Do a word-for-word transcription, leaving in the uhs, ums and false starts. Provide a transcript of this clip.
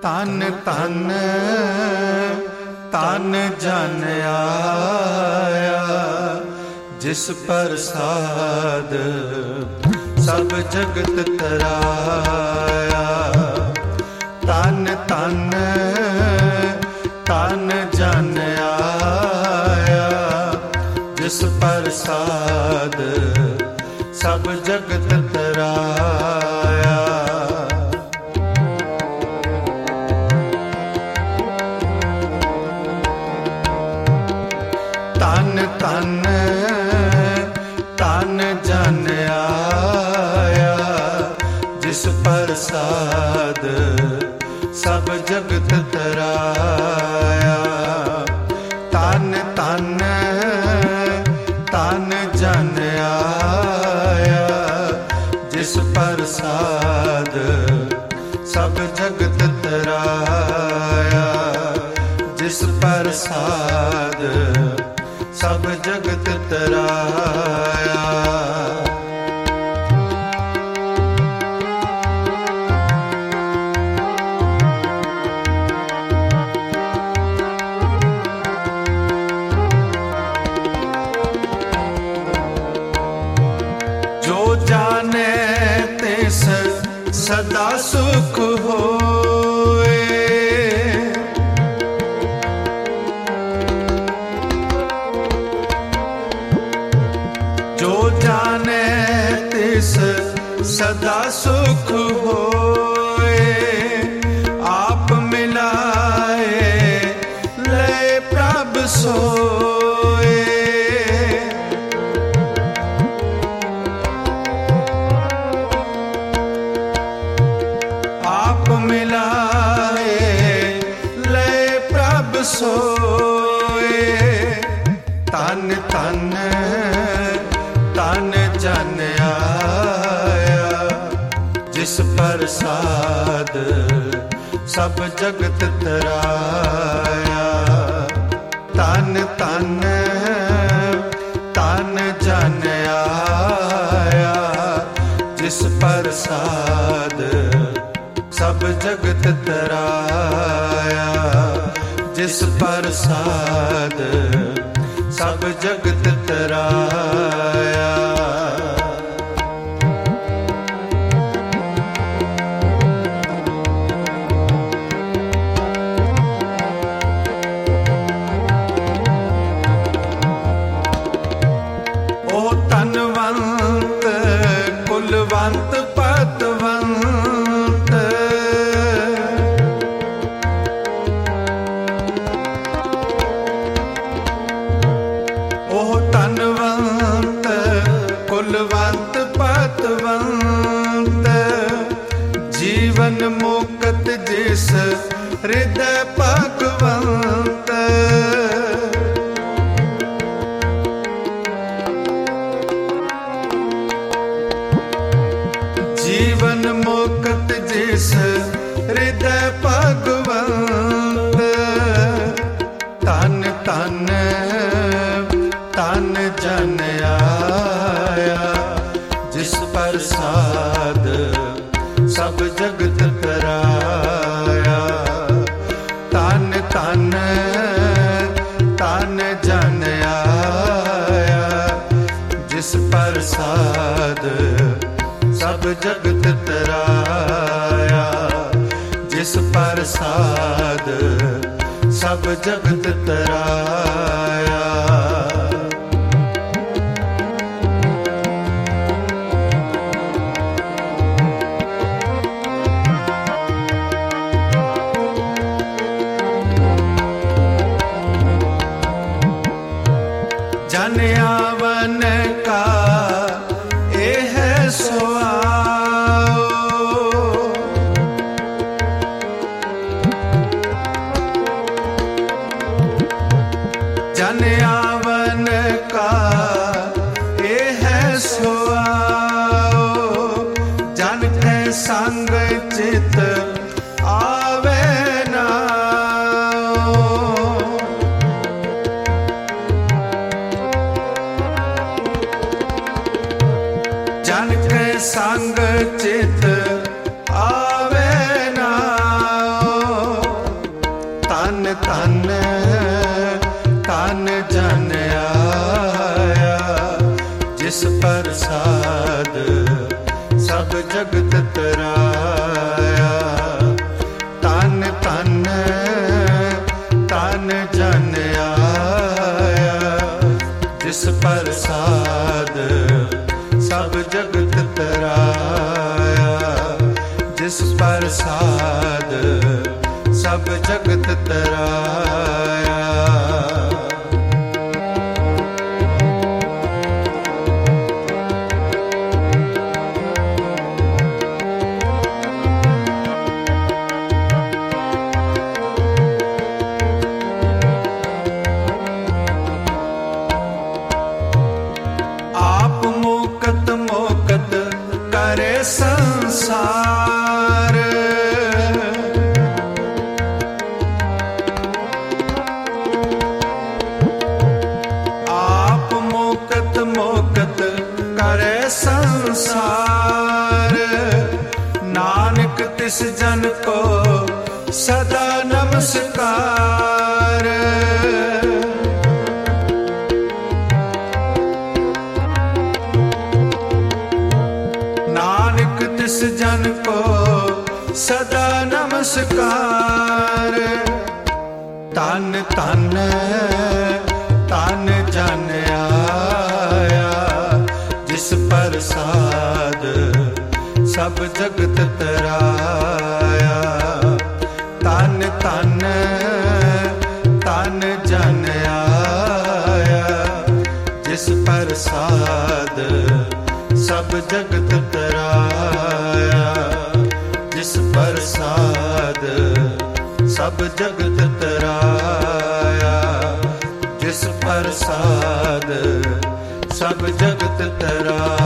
ਤਨ ਤਨ ਤਨ ਜਨ ਆਇਆ, ਜਿਸ ਪ੍ਰਸਾਦ ਸਭ ਜਗਤ ਤਰਾਇਆ। ਤਨ ਤਨ ਤਨ ਜਨ ਆਇਆ, ਜਿਸ ਪ੍ਰਸਾਦ ਸਭ ਜਗਤ ਤਰਾਇਆ। ਤਨ ਤਨ ਤਨ ਜਨ ਆਇਆ, ਜਿਸ ਪ੍ਰਸਾਦ ਸਭ ਜਗਤ ਤਰਾਇਆ। ਤਨ ਤਨ ਤਨ ਜਨ ਆਇਆ, ਜਿਸ ਪ੍ਰਸਾਦ ਸਭ ਜਗਤ ਤਰਾਇਆ। ਜਿਸ ਪ੍ਰਸਾਦ ਸਭ ਜਗਤ ਤਰਾਇਆ। ਜੋ ਜਾਣੇ ਤਿਸ ਸਦਾ ਸੁਖ ਹੋਏ, ਜੋ ਜਾਣੇ ਤਿਸ ਸਦਾ ਸੁਖ ਹੋਏ। ਆਪ ਮਿਲਾਏ ਲੈ ਪ੍ਰਭ ਸੋਏ। ਆਪ ਮਿਲਾਏ ਲੈ ਪ੍ਰਭ ਸੋਏ। ਤਨ ਤਨ ਤਨ ਜਨ ਆਇਆ, ਜਿਸ ਪ੍ਰਸਾਦ ਸਭ ਜਗਤ ਤਰਾਇਆ। ਤਨ ਤਨ ਤਨ ਜਨ ਆਇਆ, ਜਿਸ ਪ੍ਰਸਾਦ ਸਭ ਜਗਤ ਤਰਾਇਆ। ਜਿਸ ਪ੍ਰਸਾਦ ਸਭ ਜਗਤ ਤਰਾਇਆ। ਉਹ ਧਨਵੰਤ ਕੁਲਵੰਤ ਪਤਵੰਤ, ਉਹ ਧਨਵੰਤ ਕੁਲਵੰਤ ਪਤਵੰਤ। ਜੀਵਨ ਮੁਕਤ ਜਿਸ ਹਿਰਦੈ ਭਗਵੰਤ। ਜੀਵਨ ਮੁਕਤ ਜਿਸ ਹਿਰਦੈ ਭਗਵੰਤ। ਤਨ ਤਨ ਤਨ ਜਨ ਆਇਆ, ਜਿਸ ਪ੍ਰਸਾਦ ਸਭ ਜਗਤ ਤਰਾਇਆ। ਤਨ ਤਨ ਤਨ ਜਨ ਆਇਆ, ਜਿਸ ਪ੍ਰਸਾਦ ਸਭ ਜਗਤ ਤਰਾਇਆ। ਜਿਸ ਪ੍ਰਸਾਦ ਸਭ ਜਗਤ ਤਰਾਇਆ। ਜਨ ਆਵਨ ਕਾ ਇਹ ਸੁਆਓ, ਜਨ ਪ੍ਰਸਾਦ ਸਭ ਜਗਤ ਤਰਾਇਆ, ਜਿਸ ਪ੍ਰਸਾਦ ਸਭ ਜਗਤ ਤਰਾਇਆ। ਆਪ ਮੋਕਤ ਮੋਕਤ ਕਰੇ ਸੰਸਾਰ, ਆਪ ਮੋਕਤ ਮੋਕਤ ਕਰੇ ਸੰਸਾਰ। ਨਾਨਕ ਤਿਸ ਜਨ ਕੋ ਸਦਾ ਨਮਸਕਾਰ। ਨਾਨਕ ਤਿਸ ਜਨ ਕੋ ਸਦਾ ਨਮਸਕਾਰ। ਤਨ ਤਨ ਤਨ ਜਨ ਆਇਆ, ਜਿਸ ਪ੍ਰਸਾਦ ਸਭ ਜਗਤ ਤਰਾਇਆ। ਤਨ ਤਨ ਤਨ ਜਨ ਆਇਆ, ਜਿਸ ਪ੍ਰਸਾਦ ਸਭ ਜਗਤ ਤਰਾਇਆ। ਜਿਸ ਪ੍ਰਸਾਦ ਸਭ ਜਗਤ ਤਰਾਇਆ, ਜਿਸ ਪ੍ਰਸਾਦ ਸਭ ਜਗਤ ਤਰਾਇਆ।